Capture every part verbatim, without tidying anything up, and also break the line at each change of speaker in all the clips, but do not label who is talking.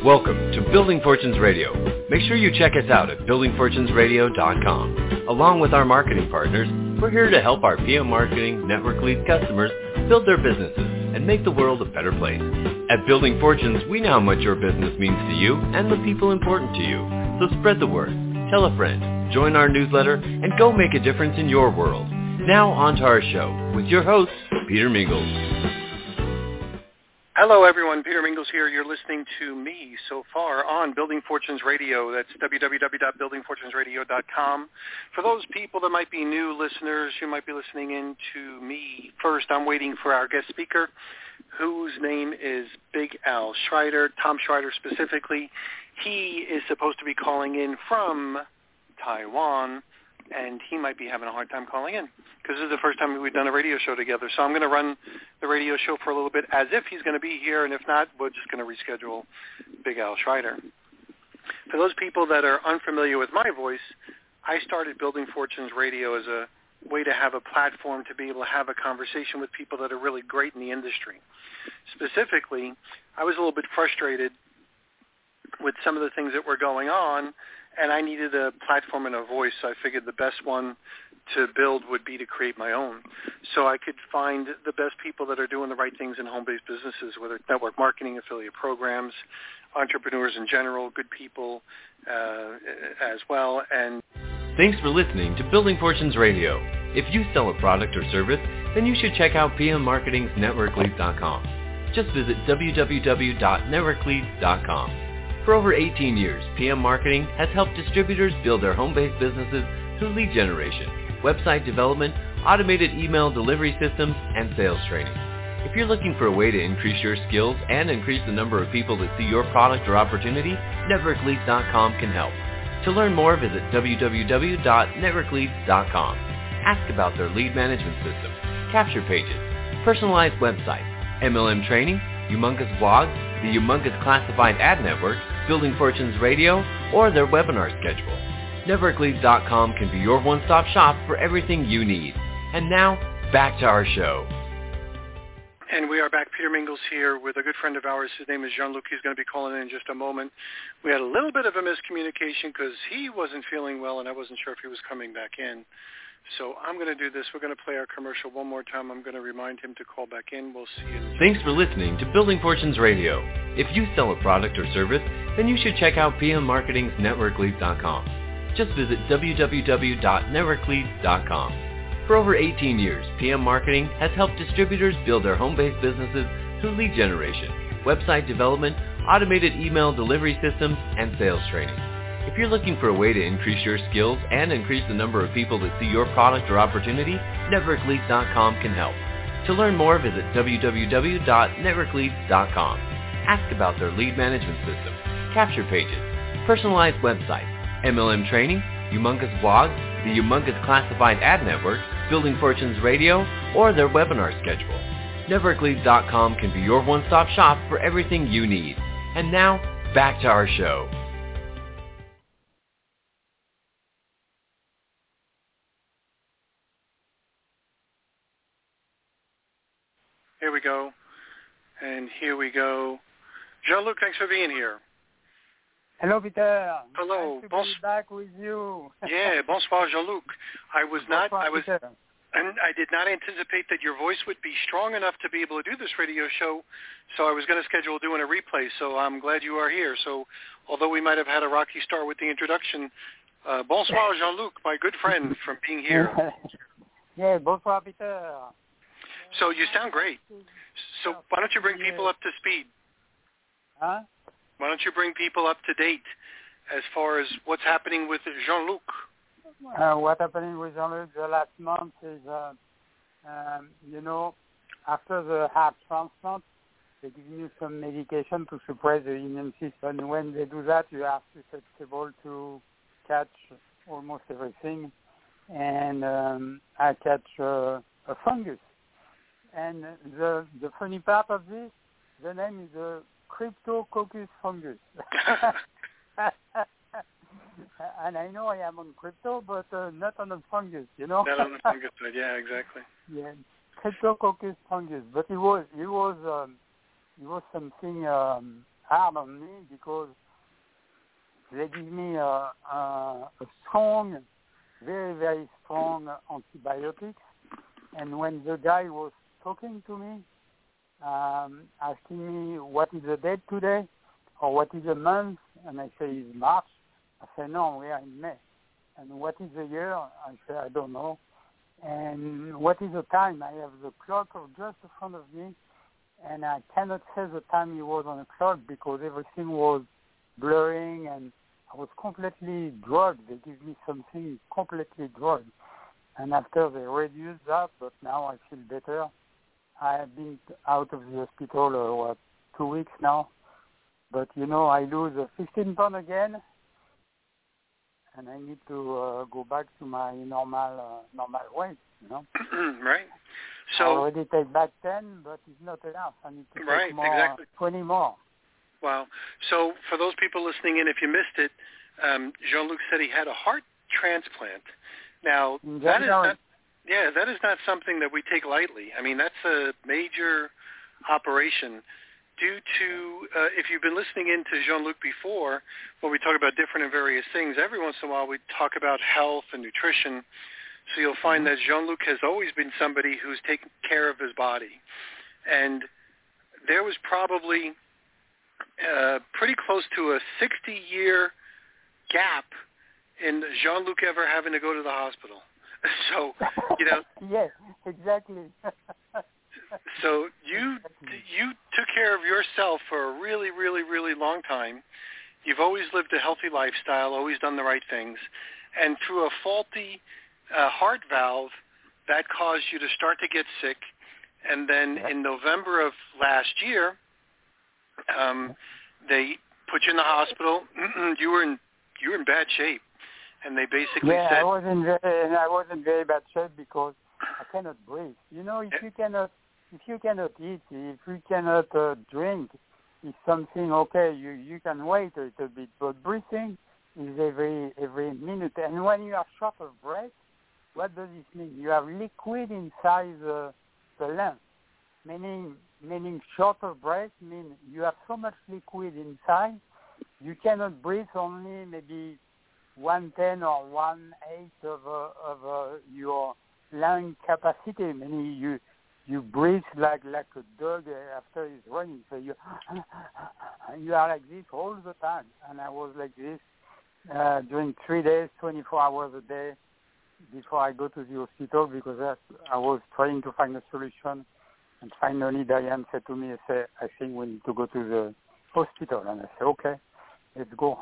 Welcome to Building Fortunes Radio. Make sure you check us out at building fortunes radio dot com. Along with our marketing partners, we're here to help our P M Marketing Network Lead customers build their businesses and make the world a better place. At Building Fortunes, we know how much your business means to you and the people important to you. So spread the word, tell a friend, join our newsletter, and go make a difference in your world. Now on to our show with your host, Peter Mingles.
Hello, everyone. Peter Mingles here. You're listening to me so far on Building Fortunes Radio. That's w w w dot building fortunes radio dot com. For those people that might be new listeners, you might be listening in to me first. I'm waiting for our guest speaker, whose name is Big Al Schreider, Tom Schreider specifically. He is supposed to be calling in from Taiwan, and he might be having a hard time calling in because this is the first time we've done a radio show together. So I'm going to run the radio show for a little bit as if he's going to be here, and if not, we're just going to reschedule Big Al Schreider. For those people that are unfamiliar with my voice, I started Building Fortunes Radio as a way to have a platform to be able to have a conversation with people that are really great in the industry. Specifically, I was a little bit frustrated with some of the things that were going on, and I needed a platform and a voice, so I figured the best one to build would be to create my own. So I could find the best people that are doing the right things in home-based businesses, whether it's network marketing, affiliate programs, entrepreneurs in general, good people uh, as well. And
thanks for listening to Building Fortunes Radio. If you sell a product or service, then you should check out P M Marketing's network leads dot com. Just visit w w w dot network leads dot com. For over eighteen years, P M Marketing has helped distributors build their home-based businesses through lead generation, website development, automated email delivery systems, and sales training. If you're looking for a way to increase your skills and increase the number of people that see your product or opportunity, network leads dot com can help. To learn more, visit w w w dot network leads dot com. Ask about their lead management system, capture pages, personalized website, M L M training, humongous blog, the humongous classified ad network, Building Fortunes Radio, or their webinar schedule. network leads dot com can be your one-stop shop for everything you need. And now, back to our show.
And we are back. Peter Mingles here with a good friend of ours. His name is Jean-Luc. He's going to be calling in in just a moment. We had a little bit of a miscommunication because he wasn't feeling well, and I wasn't sure if he was coming back in. So I'm going to do this. We're going to play our commercial one more time. I'm going to remind him to call back in. We'll see you.
Thanks for listening to Building Fortunes Radio. If you sell a product or service, then you should check out P M Marketing's network leads dot com. Just visit w w w dot network leads dot com. For over eighteen years, P M Marketing has helped distributors build their home-based businesses through lead generation, website development, automated email delivery systems, and sales training. If you're looking for a way to increase your skills and increase the number of people that see your product or opportunity, network leads dot com can help. To learn more, visit w w w dot network leads dot com. Ask about their lead management system, capture pages, personalized website, M L M training, humongous blog, the humongous classified ad network, Building Fortunes Radio, or their webinar schedule. network leads dot com can be your one-stop shop for everything you need. And now, back to our show.
Here we go. And here we go. Jean-Luc, thanks for being here.
Hello, Peter.
Hello.
Nice to
Bons-
be back with you.
Yeah, bonsoir, Jean-Luc. I was not,
Bonsoir,
I was,
Peter.
and I did not anticipate that your voice would be strong enough to be able to do this radio show, so I was going to schedule doing a replay, so I'm glad you are here. So although we might have had a rocky start with the introduction, uh, bonsoir, Jean-Luc, my good friend from being here.
Yeah, bonsoir, Peter.
So you sound great. So why don't you bring people up to speed?
Huh?
Why don't you bring people up to date as far as what's happening with Jean-Luc?
Uh, what happening with Jean-Luc the last month is, uh, um, you know, after the heart transplant, they give you some medication to suppress the immune system. When they do that, you are susceptible to catch almost everything. And um, I catch uh, a fungus. And the the funny part of this, the name is a Cryptococcus fungus. And I know I am on crypto, but uh, not on the fungus, you know.
Not on the fungus side, yeah, exactly.
Yeah, Cryptococcus fungus, but it was it was um, it was something um, hard on me because they give me a, a, a strong, very, very strong antibiotics. And when the guy was talking to me, um, asking me what is the date today or what is the month, and I say it's March, I say no, we are in May. And what is the year? I say I don't know. And what is the time? I have the clock just in front of me, and I cannot say the time it was on the clock because everything was blurring and I was completely drugged. They give me something completely drugged. And after they reduced that, but now I feel better. I have been out of the hospital, uh, what, two weeks now. But, you know, I lose uh, fifteen pounds again, and I need to uh, go back to my normal uh, normal weight, you know.
Right. So
I already take back ten, but it's not enough. I need to
right,
take more,
exactly.
twenty more.
Wow. So for those people listening in, if you missed it, um, Jean-Luc said he had a heart transplant. Now, that is not, yeah, that is not something that we take lightly. I mean, that's a major operation. Due to, uh, if you've been listening in to Jean-Luc before, when we talk about different and various things, every once in a while we talk about health and nutrition. So you'll find that Jean-Luc has always been somebody who's taken care of his body. And there was probably uh, pretty close to a sixty-year gap in Jean-Luc ever having to go to the hospital. So, you know.
Yes, exactly.
So you you took care of yourself for a really, really, really long time. You've always lived a healthy lifestyle, always done the right things. And through a faulty uh, heart valve, that caused you to start to get sick. And then yeah. in November of last year, um, they put you in the hospital. you were in you were in bad shape, and they basically
yeah,
said,
I was in very, I was in very bad shape because I cannot breathe. You know, if you cannot if you cannot eat, if you cannot uh, drink, it's something okay. You you can wait a little bit, but breathing is every every minute. And when you are short of breath, what does it mean? You have liquid inside the the lungs. Meaning, meaning short of breath means you have so much liquid inside, you cannot breathe only maybe one ten or one eighth of uh, of uh, your lung capacity. Meaning you you breathe like like a dog after he's running. So you you are like this all the time. And I was like this uh, during three days, twenty-four hours a day before I go to the hospital because I was trying to find a solution. And finally, Diane said to me, I said, I think we need to go to the hospital. And I said, okay, let's go.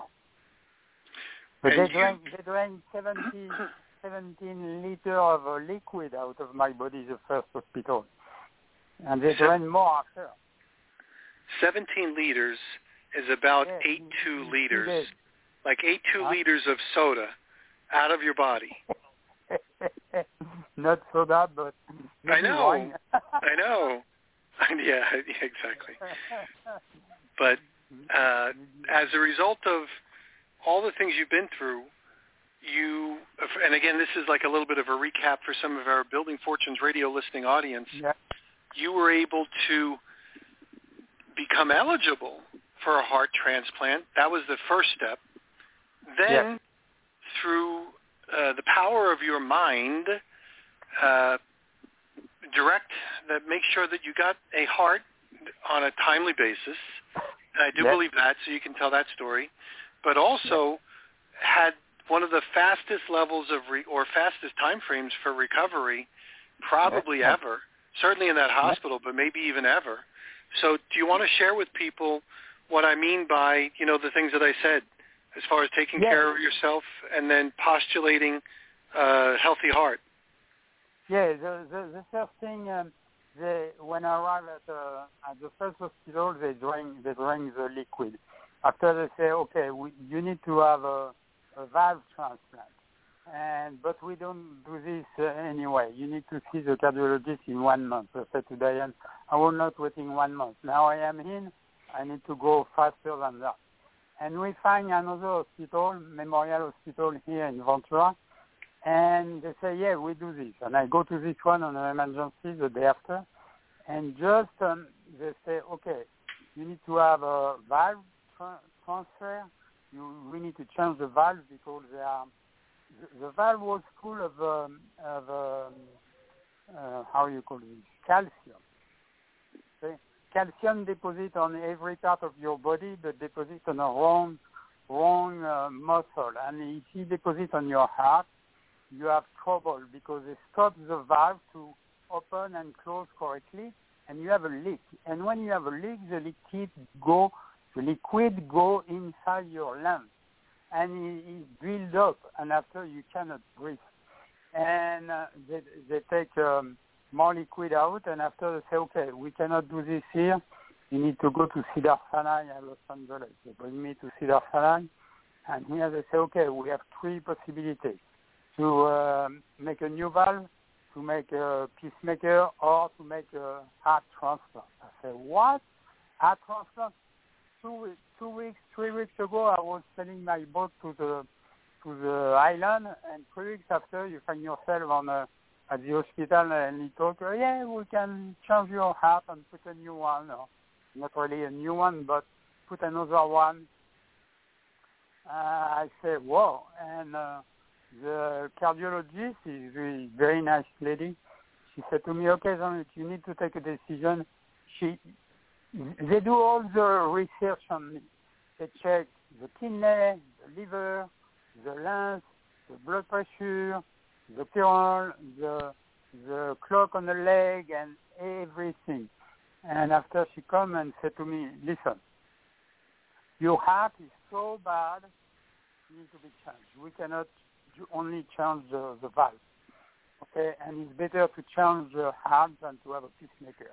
But and they drank, they drank seventy, seventeen liters of uh, liquid out of my body, the first hospital. And they drank more after.
seventeen liters is about
yes,
eight two liters,
yes.
like eight two
huh?
liters of soda out of your body.
Not soda, but
I know,
wine.
I know. Yeah, exactly. But uh, as a result of all the things you've been through, you, and again, this is like a little bit of a recap for some of our Building Fortunes radio listening audience,
yeah.
you were able to become eligible for a heart transplant. That was the first step. Then,
yeah.
through uh, the power of your mind, uh, direct that make sure that you got a heart on a timely basis. And I do
yes.
believe that, so you can tell that story. But also had one of the fastest levels of re- or fastest time frames for recovery probably
yes.
ever, certainly in that hospital, but maybe even ever. So do you want to share with people what I mean by, you know, the things that I said as far as taking
yes.
care of yourself and then postulating a healthy heart?
Yeah, the, the, the first thing, um, they, when I arrived at, uh, at the first hospital, they drank, they drank the liquid. After they say, okay, we, you need to have a, a valve transplant. And But we don't do this uh, anyway. You need to see the cardiologist in one month. I said to Diane, I will not wait in one month. Now I am in, I need to go faster than that. And we find another hospital, Memorial Hospital here in Ventura, and they say, yeah, we do this. And I go to this one on an emergency the day after, and just um, they say, okay, you need to have a valve tra- transfer. You we need to change the valve because they are, the, the valve was full of, um, of um, uh, how you call it, calcium. Okay? Calcium deposit on every part of your body, but deposit on a wrong, wrong uh, muscle. And if you deposit on your heart, you have trouble because it stops the valve to open and close correctly, and you have a leak. And when you have a leak, the liquid go, the liquid go inside your lungs, and it, it builds up, and after you cannot breathe. And uh, they, they take um, more liquid out, and after they say, okay, we cannot do this here. You need to go to Cedar Sinai in Los Angeles. They bring me to Cedar Sinai, and here they say, okay, we have three possibilities: to uh, make a new valve, to make a pacemaker, or to make a heart transplant. I say, what? Heart transplant? Two, two weeks, three weeks ago, I was sailing my boat to the to the island, and three weeks after, you find yourself on a, at the hospital, and he talk, oh, yeah, we can change your heart and put a new one, or not really a new one, but put another one. Uh, I say, whoa, and uh, the cardiologist is a very nice lady. She said to me, okay, Jean-Luc, you need to take a decision. She, they do all the research on me. They check the kidney, the liver, the lungs, the blood pressure, the cholesterol, the the clock on the leg, and everything. And after she come and said to me, listen, your heart is so bad, it needs to be changed. We cannot only change the, the valve, okay? And it's better to change the heart than to have a pacemaker.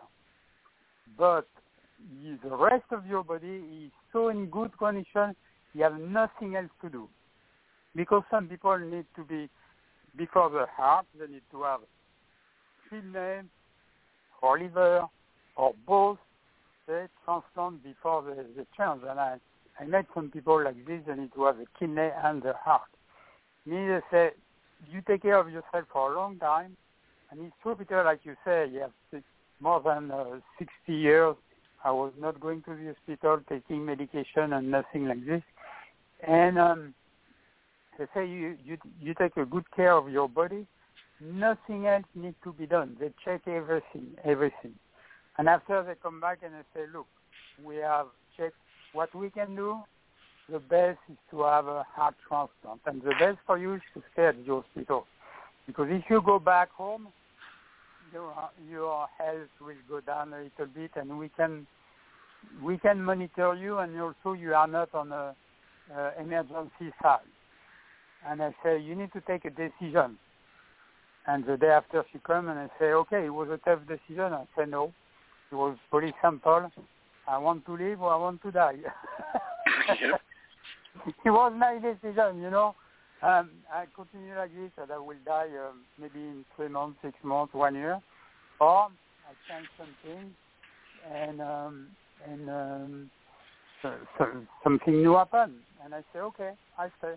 But you, the rest of your body is so in good condition, you have nothing else to do. Because some people need to be, before the heart, they need to have kidney or liver or both, they transplant before the, the change. And I, I met some people like this, they need to have the kidney and the heart. Me, they say, you take care of yourself for a long time, and it's true, Peter, like you say, you have more than uh, sixty years. I was not going to the hospital, taking medication and nothing like this. And um, they say you, you you take a good care of your body, nothing else needs to be done. They check everything, everything. And after they come back and they say, look, we have checked what we can do. The best is to have a heart transplant. And the best for you is to stay at the hospital. Because if you go back home, your, your health will go down a little bit, and we can we can monitor you, and also you are not on a uh, emergency side. And I say, you need to take a decision. And the day after she come and I say, okay, it was a tough decision. I say, no, it was pretty simple. I want to live or I want to die.
Yep.
It was my decision, you know. Um, I continue like this, and I will die um, maybe in three months, six months, one year. Or I change something, and um, and um, so, so something new happened. And I say, okay, I stay.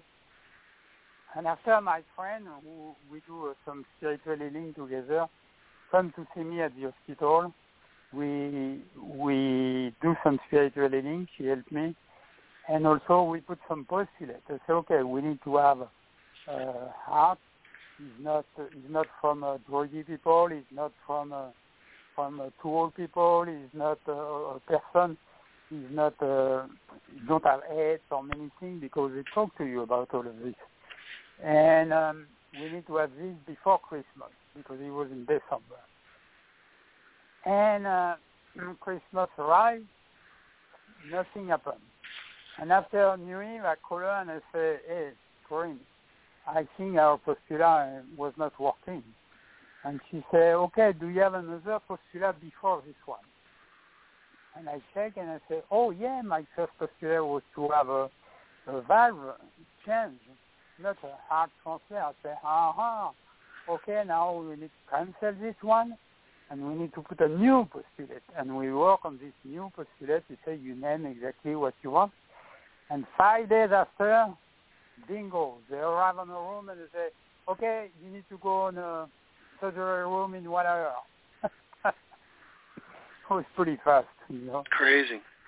And after my friend, who we do uh, some spiritual healing together, come to see me at the hospital. We we do some spiritual healing. She helped me. And also we put some postulates. I say, okay, we need to have uh, heart. It's not it's not from uh, druggy people. It's not from uh, from uh, too old people. It's not uh, a person. It's not uh, you don't have AIDS or many things because they talk to you about all of this. And um, we need to have this before Christmas because it was in December. And uh, Christmas arrived, nothing happened. And after New Year, I call her and I say, hey, Corinne, I think our postula was not working. And she said, okay, do you have another postula before this one? And I check and I say, oh, yeah, my first postula was to have a, a valve change, not a heart transfer. I say, aha, okay, now we need to cancel this one, and we need to put a new postulate. And we work on this new postulate. We say, you name exactly what you want. And five days after, bingo, they arrive on the room and they say, okay, you need to go in a surgery room in one hour. It was pretty fast, you know.
Crazy.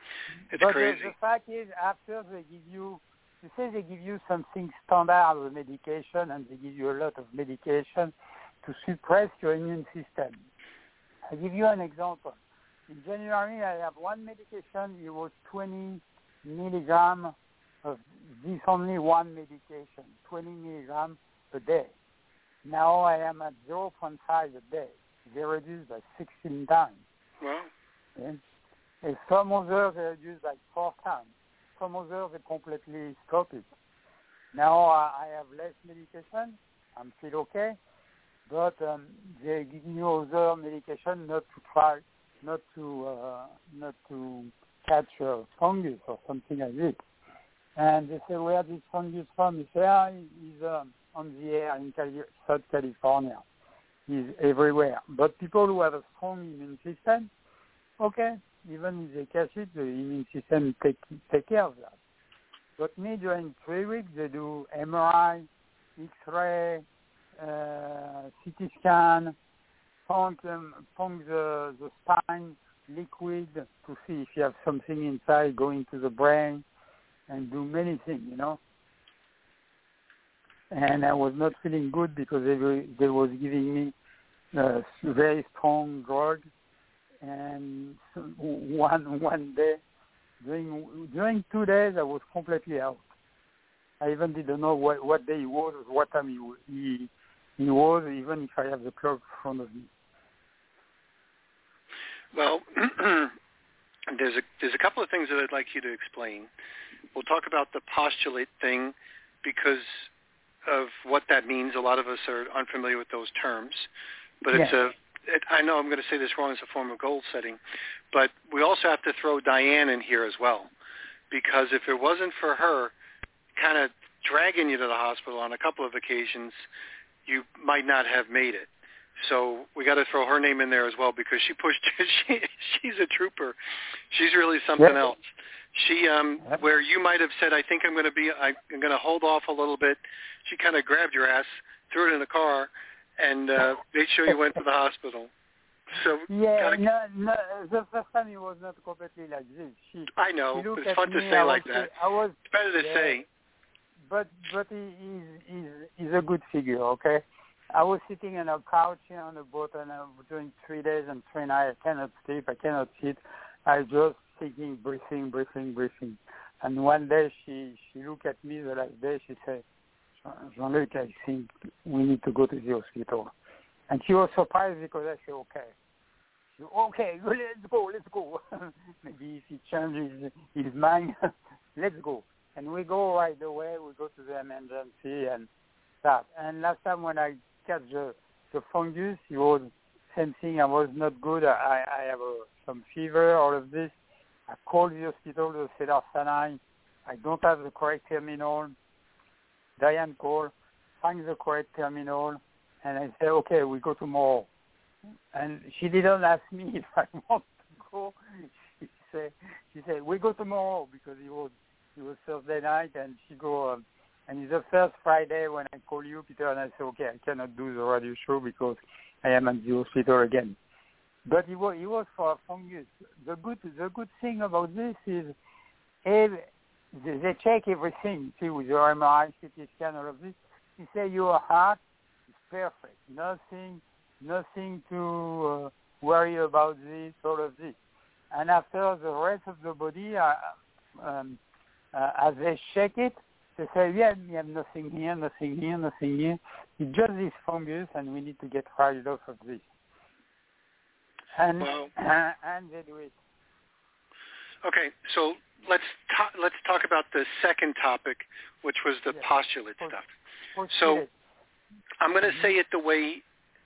It's
but
crazy.
The, the fact is, after they give you, they say they give you something standard of medication, and they give you a lot of medication to suppress your immune system. I give you an example. In January, I have one medication. It was twenty milligrams of this only one medication, twenty milligrams a day. Now I am at zero point five a day. They reduced by sixteen times.
Wow.
And, and some others they reduced by four times. Some others they completely stop it. Now uh, I have less medication. I'm still okay. But um, they give me other medication not to try, not to, uh, not to catch uh, fungus or something like this. And they say, where this fungus from? They say, ah, it's um, on the air in Cali- South California. It's everywhere. But people who have a strong immune system, okay, even if they catch it, the immune system take take care of that. But me, during three weeks, they do M R I, X-ray, uh, C T scan, pump, um, pump the, the spine, liquid to see if you have something inside going to the brain, and do many things, you know. And I was not feeling good because they were, they was giving me a very strong drug. And one one day, during during two days, I was completely out. I even didn't know what, what day it was, what time he, he he was, even if I have the clock in front of me.
Well, there's a there's a couple of things that I'd like you to explain. We'll talk about the postulate thing because of what that means. A lot of us are unfamiliar with those terms, but it's
yeah.
a it, I know I'm going to say this wrong as a form of goal setting, but we also have to throw Diane in here as well, because if it wasn't for her kind of dragging you to the hospital on a couple of occasions, you might not have made it. So we got to throw her name in there as well, because she pushed. She, she's a trooper. She's really something
yeah.
else. She, um,
yep.
where you might have said, "I think I'm going to be, I'm going to hold off a little bit." She kind of grabbed your ass, threw it in the car, and uh, made sure you went to the hospital. So
yeah,
gotta,
no, no, the first time it was not completely like this. She,
I know,
she
but it's fun
me,
to say
I
like
was,
that.
I was,
it's better to
yeah,
say.
But but he is he's, he's a good figure, okay? I was sitting on a couch here on the boat, and I was doing three days and three nights. I cannot sleep. I cannot sit. I just thinking, breathing, breathing, breathing. And one day she, she looked at me the last day. She said, Jean-Luc, I think we need to go to the hospital. And she was surprised because I said, okay. She said, okay, let's go, let's go. Maybe if he changes his mind, let's go. And we go right away. We go to the emergency and that. And last time when I catch the, the fungus, it was same thing. I was not good. I, I have a, some fever, all of this. I called the hospital, the Cedar Sinai. I don't have the correct terminal. Diane called, find the correct terminal, and I said, okay, we go tomorrow. And she didn't ask me if I want to go. She said, she said, we go tomorrow, because it was it was Thursday night, and she go, um, and it's the first Friday when I call you, Peter, and I said, okay, I cannot do the radio show because I am at the hospital again. But it was, it was for a fungus. The good, the good thing about this is, every, they check everything, see, with your M R I, C T scan, all of this. They say your heart is perfect. Nothing, nothing to uh, worry about this, all of this. And after the rest of the body, uh, um, uh, as they check it, they say, yeah, we have nothing here, nothing here, nothing here. It's just this fungus, and we need to get rid of this. And
well,
uh, and they do it.
Okay, so let's ta- let's talk about the second topic, which was the yes. postulate Post- stuff.
Postulate.
So I'm going to say it the way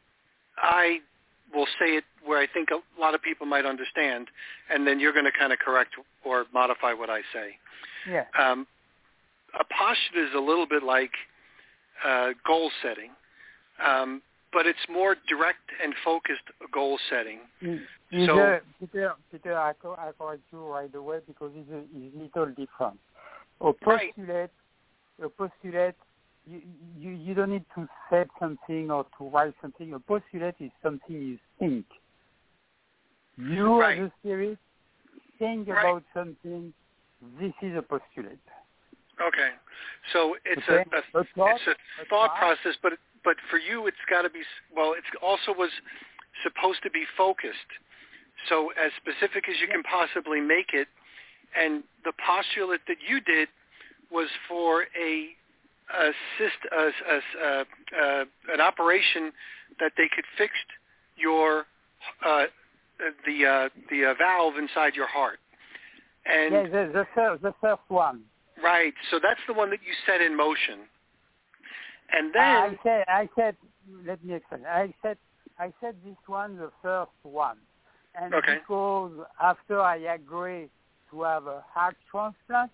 I will say it, where I think a lot of people might understand, and then you're going to kind of correct or modify what I say.
Yeah.
Um, a postulate is a little bit like uh, goal setting, um, but it's more direct and focused goal setting.
Mm.
So,
a, Peter, Peter, I, co- I correct you right away because it's a, it's a little different. A postulate,
right.
a postulate, you, you you don't need to say something or to write something. A postulate is something you think. You
right.
as a spirit think
right.
about something, this is a postulate.
Okay, so it's
okay.
a, a,
a thought,
it's a,
a
thought
thought.
process, but but for you, it's got to be well. It also was supposed to be focused, so as specific as you can possibly make it. And the postulate that you did was for a, a, syst, a, a, a, a an operation that they could fix your uh, the uh, the uh, valve inside your heart. And
yeah, the, the, first, the first one.
Right. So that's the one that you set in motion. And then
I said, I said, let me explain. I said, I said this one the first one, and
okay.
because after I agree to have a heart transplant,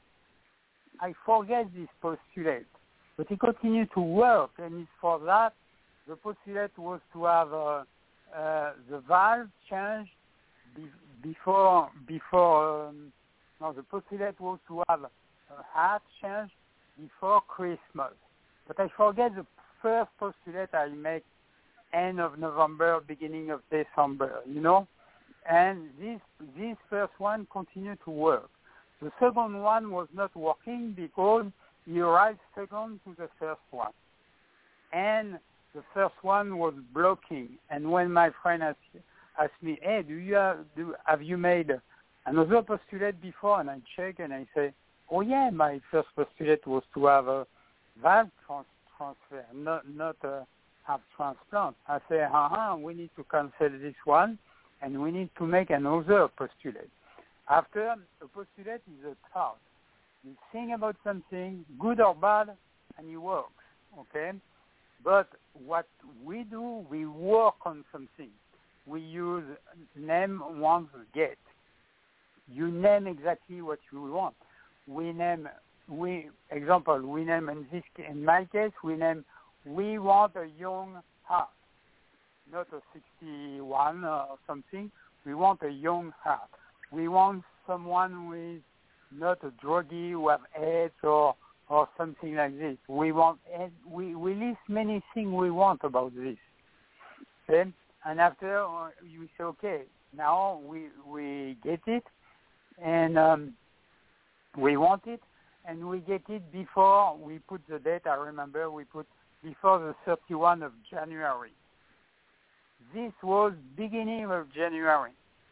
I forget this postulate, but it continued to work, and it's for that the postulate was to have uh, uh, the valve changed be- before before. Um, no, the postulate was to have a heart change before Christmas. But I forget the first postulate I make end of November, beginning of December, you know? And this this first one continued to work. The second one was not working because he arrived second to the first one. And the first one was blocking. And when my friend asked, asked me, hey, do you have, do, have you made another postulate before? And I check and I say, oh yeah, my first postulate was to have a valve trans- transfer, not not a heart transplant. I say, uh-huh, we need to cancel this one, and we need to make another postulate. After, a postulate is a thought. You think about something, good or bad, and it works, okay? But what we do, we work on something. We use name, want, get. You name exactly what you want. We name, we example, we name in this, in my case, we name, we want a young heart, not a sixty-one or something. We want a young heart. We want someone with not a druggie who have AIDS or or something like this. We want, we we list many things we want about this. Okay? And after uh, you say, okay, now we we get it, and um, we want it, and we get it before we put the date. I remember we put before the thirty-first of January. This was beginning of January.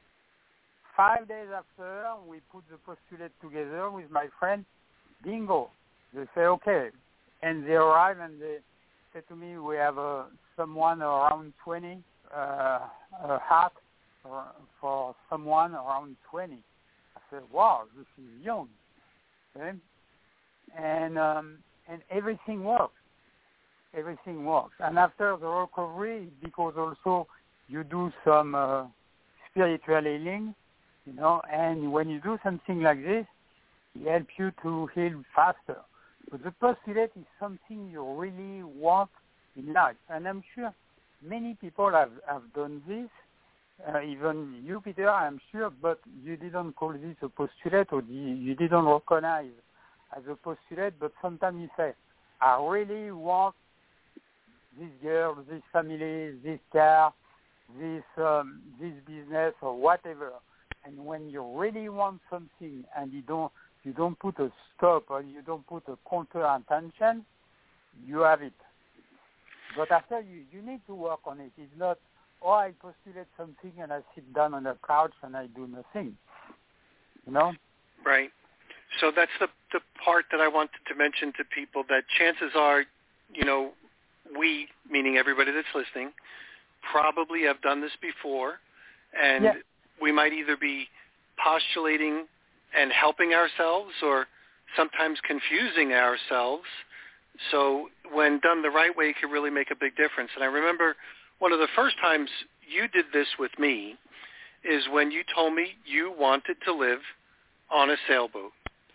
Five days after, we put the postulate together with my friend. Bingo. They say, okay. And they arrive and they say to me, we have uh, someone around twenty, uh, a heart for, for someone around twenty. I said, wow, this is young. Okay? And um, and everything works. Everything works. And after the recovery, because also you do some uh, spiritual healing, you know, and when you do something like this, it helps you to heal faster. But the postulate is something you really want in life. And I'm sure many people have, have done this, uh, even you, Peter, I'm sure, but you didn't call this a postulate or you didn't recognize as a postulate, but sometimes you say, I really want this girl, this family, this car, this um, this business or whatever. And when you really want something and you don't you don't put a stop or you don't put a counter intention, you have it. But after you, you need to work on it. It's not, oh, I postulate something and I sit down on the couch and I do nothing. You know?
Right. So that's the the part that I wanted to mention to people, that chances are, you know, we, meaning everybody that's listening, probably have done this before, and
yeah.
we might either be postulating and helping ourselves or sometimes confusing ourselves. So when done the right way, it can really make a big difference. And I remember one of the first times you did this with me is when you told me you wanted to live on a sailboat.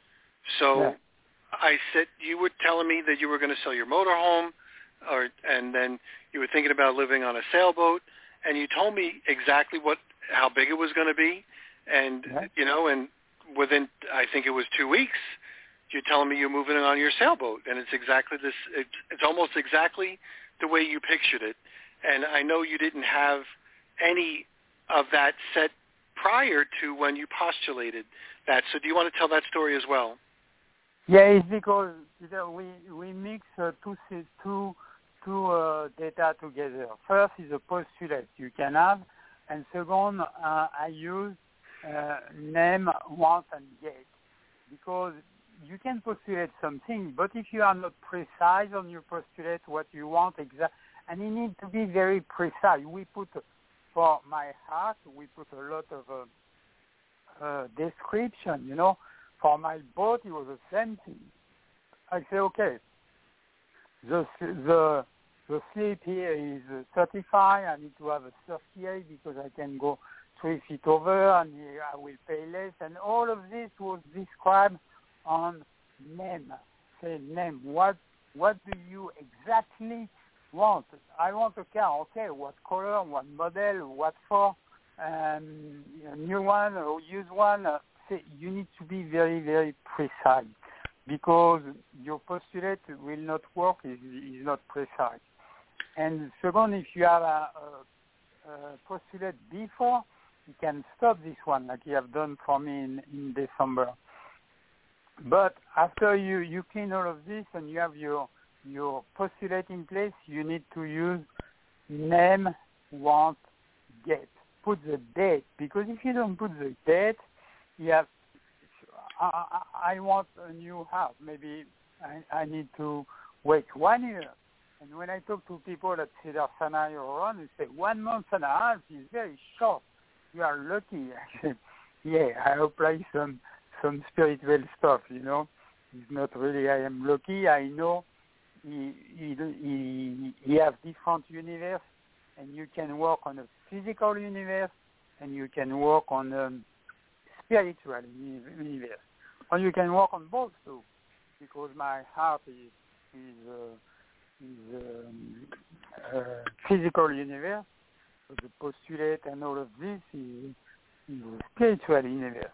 So
yeah.
I said, you were telling me that you were going to sell your motorhome, or and then you were thinking about living on a sailboat, and you told me exactly what how big it was going to be, and
yeah.
you know, and within I think it was two weeks, you're telling me you're moving on your sailboat, and it's exactly this. It's, it's almost exactly the way you pictured it, and I know you didn't have any of that set prior to when you postulated that. So do you want to tell that story as well?
Yeah, it's because you know, we we mix uh, two two two uh, data together. First is a postulate you can have, and second, uh, I use uh, name, want, and get, because you can postulate something, but if you are not precise on your postulate, what you want exact, and you need to be very precise. We put for my heart, we put a lot of uh, uh, description, you know. For my boat, it was the same thing. I say, okay, the the the sleep here is thirty-five. I need to have a thirty-eight because I can go three feet over, and I will pay less. And all of this was described on name. Say name. What what do you exactly want? I want a car. Okay, what color? What model? What for? Um, a new one or used one? Uh, You need to be very, very precise, because your postulate will not work if it is not precise. And second, if you have a, a, a postulate before, you can stop this one, like you have done for me in, in December. But after you, you clean all of this and you have your your postulate in place, you need to use name, want, get. Put the date, because if you don't put the date, yeah, I, I want a new house. Maybe I, I need to wait one year. And when I talk to people at Cedar Sinai or around, they say one month and a half is very short. You are lucky. I say, yeah, I apply some some spiritual stuff, you know. It's not really I am lucky. I know he he he, he has different universe, and you can work on a physical universe, and you can work on um, spiritual universe, or you can work on both too, because my heart is is, uh, is um, uh, physical universe, so the postulate and all of this is, is a spiritual universe,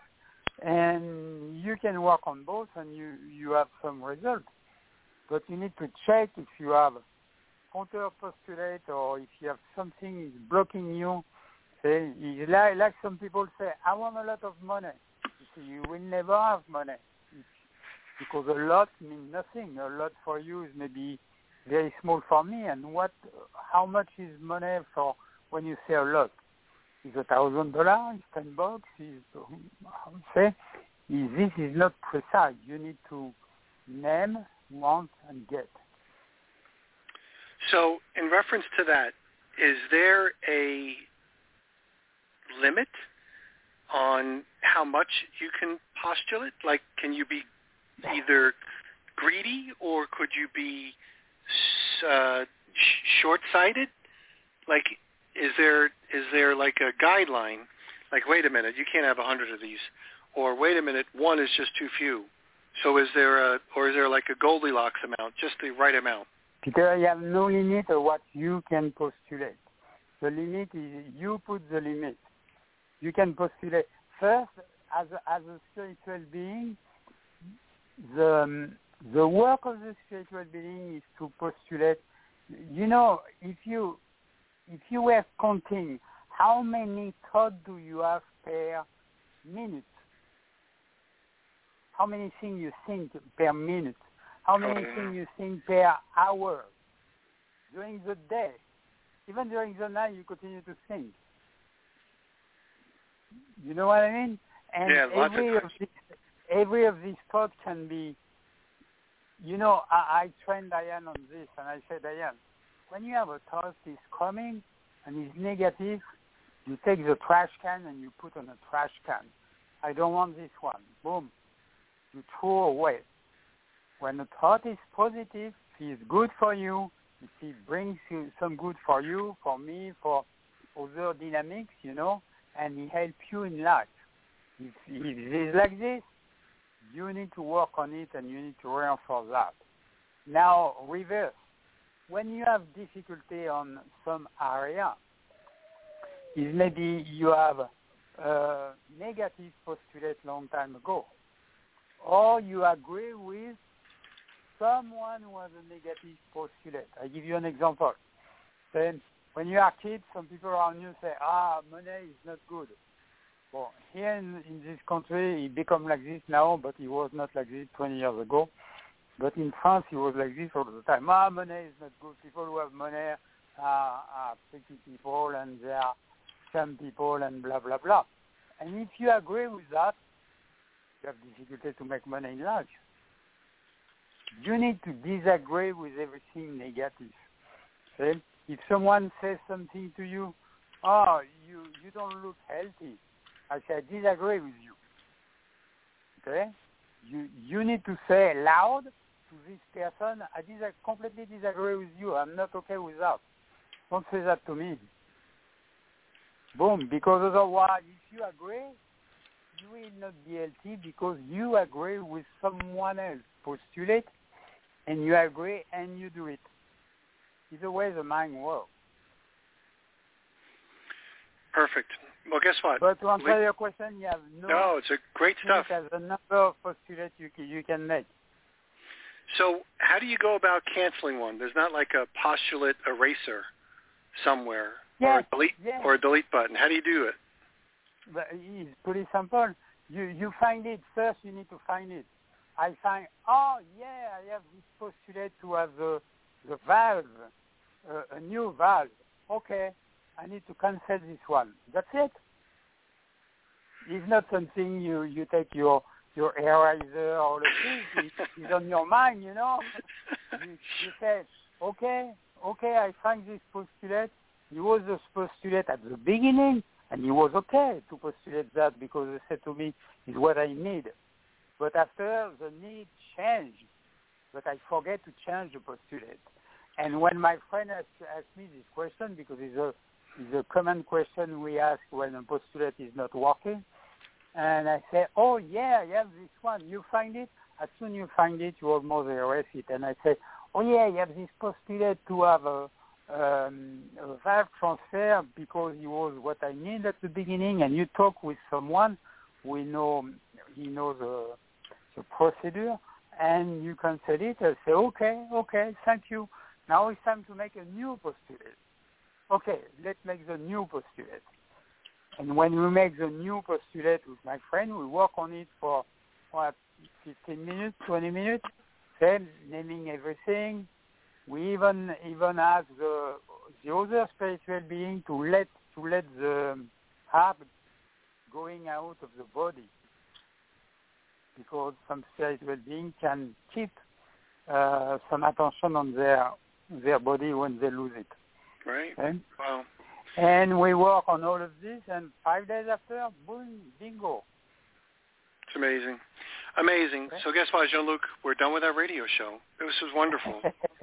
and you can work on both, and you you have some results, but you need to check if you have counter postulate or if you have something is blocking you. Say, like, like some people say, I want a lot of money. You see, you will never have money, because a lot means nothing. A lot for you is maybe very small for me. And what? How much is money for when you say a lot? Is a thousand dollars? Is ten bucks? Is how to say? Is this is not precise. You need to name, want, and get.
So, in reference to that, is there a limit on how much you can postulate? Like, can you be either greedy or could you be uh, sh- short-sighted? Like, is there is there like a guideline? Like, wait a minute, you can't have a hundred of these, or wait a minute, one is just too few. So, is there a or is there like a Goldilocks amount, just the right amount?
Because you have no limit of what you can postulate. The limit is you put the limit. You can postulate first as a, as a spiritual being. The um, the work of the spiritual being is to postulate. You know, if you if you were counting how many thoughts do you have per minute, how many things you think per minute, how many things you think per hour during the day, even during the night you continue to think. You know what I mean? And
yeah,
every of, of these, every of these thoughts can be, you know, I, I train Diane on this, and I say, Diane, when you have a thought is coming and is negative, you take the trash can and you put on a trash can. I don't want this one. Boom. You throw away. When a thought is positive, it is good for you. It brings you some good for you, for me, for other dynamics, you know, and it helps you in life. If, if it is like this, you need to work on it and you need to reinforce that. Now, reverse. When you have difficulty on some area, is maybe you have a negative postulate long time ago, or you agree with someone who has a negative postulate. I give you an example. Then, when you are kids, some people around you say, ah, money is not good. Well, here in, in this country, he become like this now, but he was not like this twenty years ago. But in France, he was like this all the time. Ah, money is not good. People who have money are, are tricky people, and they are scam people, and blah, blah, blah. And if you agree with that, you have difficulty to make money in life. You need to disagree with everything negative. See? If someone says something to you, oh, you, you don't look healthy, I say, I disagree with you. Okay? You, you need to say loud to this person, I dis- completely disagree with you. I'm not okay with that. Don't say that to me. Boom. Because otherwise, if you agree, you will not be healthy because you agree with someone else postulate, and you agree and you do it. It's the way the mind works.
Perfect. Well, guess what?
But to answer
we,
your question, you have no...
No, it's a great stuff.
There's a number of postulates you can, you can make.
So how do you go about canceling one? There's not like a postulate eraser somewhere
yes,
or a delete
yes.
or a delete button. How do you do it?
But it's pretty simple. You you find it first. You need to find it. I find, oh yeah, I have this postulate to have the the valve, uh, a new valve. Okay, I need to cancel this one. That's it. It's not something you, you take your your eraser or the thing. It's on your mind, you know. You, you say, okay, okay, I find this postulate. It was a postulate at the beginning, and it was okay to postulate that because they said to me, it's what I need. But after, the need changed. But I forget to change the postulate. And when my friend asked, asked me this question, because it's a, it's a common question we ask when a postulate is not working, and I say, oh, yeah, I have this one. You find it? As soon as you find it, you almost erase it. And I say, oh, yeah, you have this postulate to have a, um, a valve transfer because it was what I need at the beginning. And you talk with someone who know, he knows the, the procedure, and you cancel it. I say, okay, okay, thank you. Now it's time to make a new postulate. Okay, let's make the new postulate. And when we make the new postulate with my friend, we work on it for what, fifteen minutes, twenty minutes, then naming everything. We even even ask the the other spiritual being to let to let the heart going out of the body, because some spiritual being can keep uh, some attention on their their body when they lose it.
Right.
Okay?
Wow.
And we work on all of this, and five days after, boom, bingo.
It's amazing. Amazing. Okay. So guess what, Jean-Luc? We're done with our radio show. This was wonderful.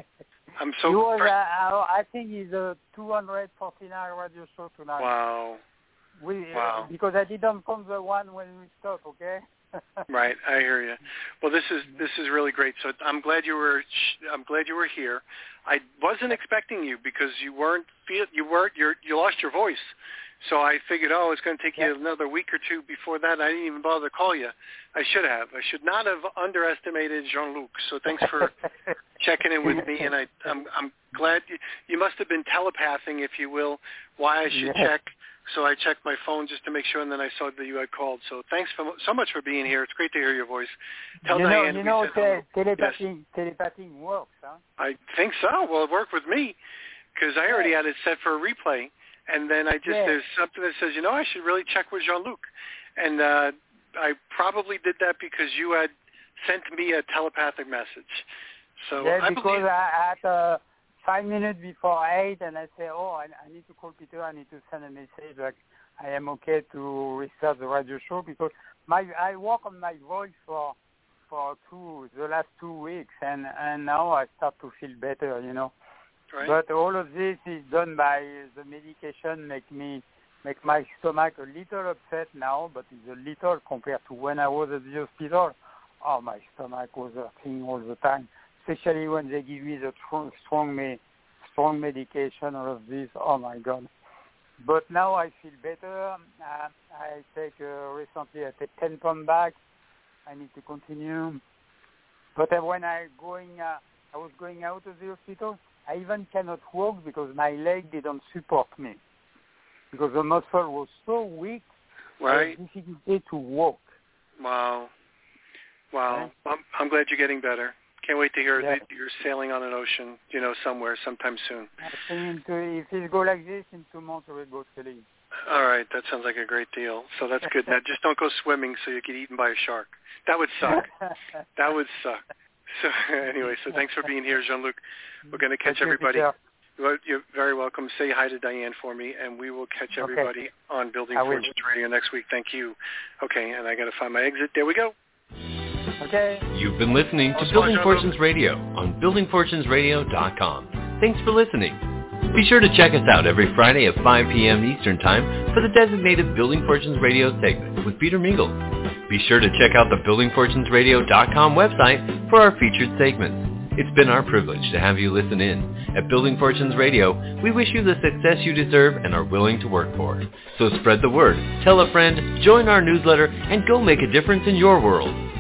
I'm so...
It was, uh, I think it's a two hundred forty-nine radio show tonight.
Wow.
We,
wow.
Uh, because I didn't count the one when we stopped, okay?
Right, I hear you. Well, this is this is really great. So I'm glad you were I'm glad you were here. I wasn't expecting you because you weren't feel you weren't you you lost your voice. So I figured, oh, it's going to take you yeah. another week or two before that. I didn't even bother to call you. I should have. I should not have underestimated Jean-Luc. So thanks for checking in with me. And I, I'm I'm glad you, you must have been telepathing, if you will, why I should yeah. check. So I checked my phone just to make sure, and then I saw that you had called. So thanks for, so much for being here. It's great to hear your voice. Tell
you
Diane
know, you know
we said
te- telepathy,
yes.
telepathy works, huh?
I think so. Well, it worked with me because I already had it set for a replay. And then I just,
yeah.
there's something that says, you know, I should really check with Jean-Luc. And uh, I probably did that because you had sent me a telepathic message. So
yeah,
I
because
believe...
I had uh, five minutes before eight, and I say, oh, I, I need to call Peter. I need to send a message like I am okay to restart the radio show because my I work on my voice for for two the last two weeks, and and now I start to feel better, you know.
Right.
But all of this is done by the medication. Make me make my stomach a little upset now, but it's a little compared to when I was at the hospital. Oh, my stomach was hurting all the time, especially when they give me the strong strong, me, strong medication. All of this. Oh my God! But now I feel better. Uh, I take uh, recently I take ten pound back. I need to continue. But uh, when I going, uh, I was going out of the hospital. I even cannot walk because my leg didn't support me because the muscle was so weak.
Right.
They have difficulty to walk.
Wow. Wow.
Right.
I'm, I'm glad you're getting better. Can't wait to hear
Yeah.
that you're sailing on an ocean, you know, somewhere, sometime soon.
I think if it go like this, in two months we will go sailing.
All right. That sounds like a great deal. So that's good. Now, just don't go swimming so you get eaten by a shark. That would suck. That would suck. So anyway, so thanks for being here, Jean-Luc. We're going to catch
Thank you,
everybody.
Peter.
Well, you're very welcome. Say hi to Diane for me, and we will catch everybody
Okay.
on Building
I will.
Fortunes Radio next week. Thank you. Okay, and I got to find my exit. There we go.
Okay.
You've been listening to Building Fortunes Radio on building fortunes radio dot com. Thanks for listening. Be sure to check us out every Friday at five p.m. Eastern Time for the designated Building Fortunes Radio segment with Peter Mingles. Be sure to check out the building fortunes radio dot com website for our featured segments. It's been our privilege to have you listen in. At Building Fortunes Radio, we wish you the success you deserve and are willing to work for. So spread the word, tell a friend, join our newsletter, and go make a difference in your world.